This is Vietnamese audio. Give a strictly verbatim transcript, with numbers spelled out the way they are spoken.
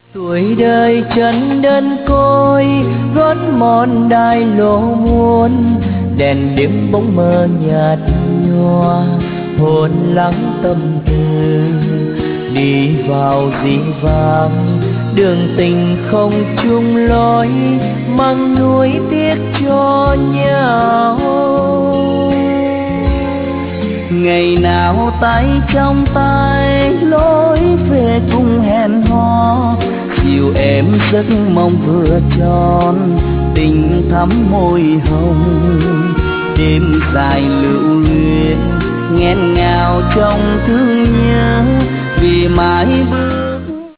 Tuổi đời chân đơn côi gót mòn đai lỗ muôn, đèn đêm bóng mơ nhạt nhòa hồn lắng tâm tư. Đi vào dĩ vãng đường tình không chung lối, mang nuối tiếc cho nhau. Ngày nào tay trong tay lối về cùng hẹn hò, chiều em giấc mong vừa tròn tình thắm môi hồng. Đêm dài lưu luyến nghẹn ngào trong thương nhớ, vì mãi bước